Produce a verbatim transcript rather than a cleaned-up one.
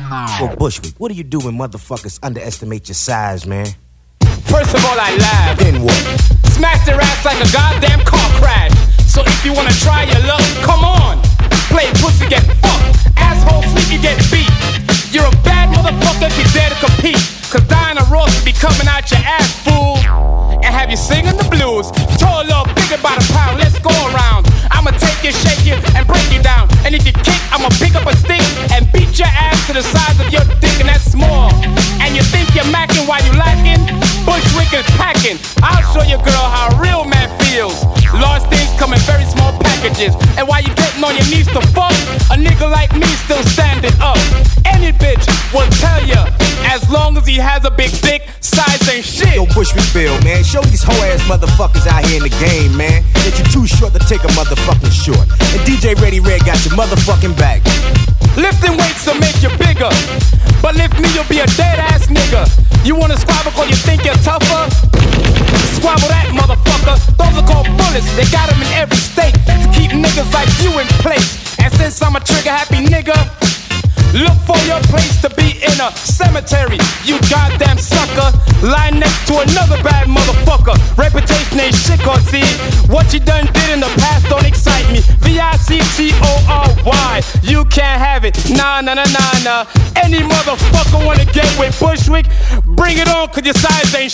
Well, Bushwick, what do you do when motherfuckers underestimate your size, man? First of all, I laugh. Then what? Smash their ass like a goddamn car crash. So if you wanna try your luck, come on. Play pussy, get fucked. Asshole, sleep, you get beat. You're a bad motherfucker if you dare to compete. Cause Diana Ross will be coming out your ass, fool. And have you singing the blues. Tall, little, bigger by the pound, let's go around. I'ma take you, shake you, and break you down. And if you kick, I'ma pick up a stick and beat your ass to the size of your dick, and that's small. And you think you're macking while you lacking? Bushwick is packing. I'll show you, girl, how a real man feels. Large things come in very small packages. And while you getting on your knees to fuck, a nigga like me still standing up. Any bitch will tell you, as long as he has a big dick, size ain't shit. Yo, Bushwick Bill, man, show these hoe ass motherfuckers out here in the game, man, that you're too short to take a motherfucking short. And D J Ready Red got your motherfucking back. Lifting weights will make you bigger, but lift me, you'll be a dead ass nigga. You wanna squabble cause you think you're tougher? Squabble that motherfucker. Those are called bullets, they got them in every state to keep niggas like you in place. And since I'm a trigger happy nigga, look for your place to be in a cemetery, you goddamn sucker. Lying next to another bad motherfucker. Reputation ain't shit, cause see, what you done did in the past don't excite me. V I C T O R Y, you can't have it, nah, nah, nah, nah, nah. Any motherfucker wanna get with Bushwick, bring it on, cause your size ain't